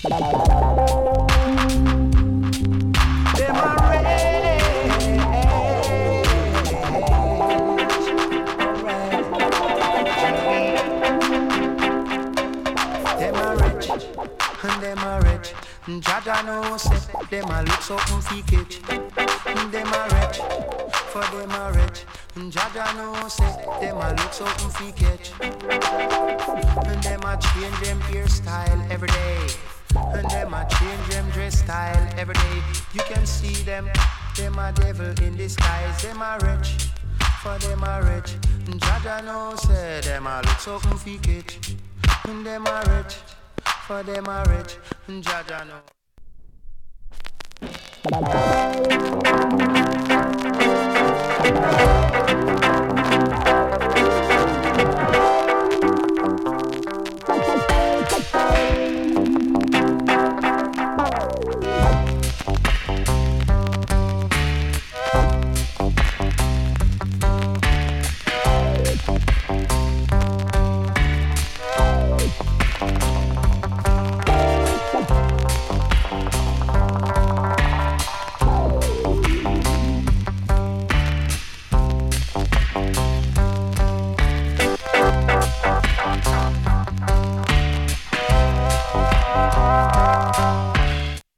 Them are rich, and them are rich. Jaja no say them a look something fake. Them a rich, for them a rich. Jaja no say them a look something fake. And them a change them hairstyle every day. And them a change them dress style every day. You can see them a devil in disguise. Them a rich, for them a rich. Jaja no say them a look something fake. And them a rich, for them a rich. Jaja no.